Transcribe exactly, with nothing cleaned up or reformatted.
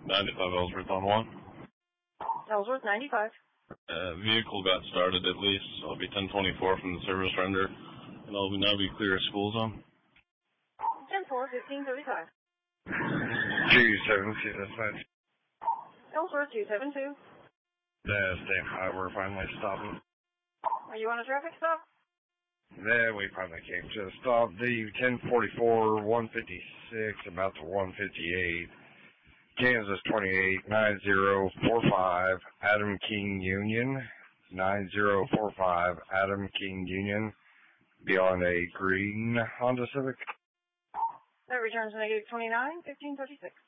ninety-five Ellsworth on one. Ellsworth, ninety-five. Uh, vehicle got started at least, so I'll be ten twenty-four from the service render, and I'll now be clear of school zone. ten four, fifteen thirty-five. two seven two, that's fine. Ellsworth, two seven two. Yeah, stay high, we're finally stopping. Are you on a traffic stop? Yeah, we finally came to a stop. The ten forty-four, one fifty-six, about to one fifty-eight. Kansas twenty-eight, nine zero four five, Adam King Union. nine zero four five, Adam King Union. Beyond a green Honda Civic. That returns negative twenty-nine, fifteen thirty-six.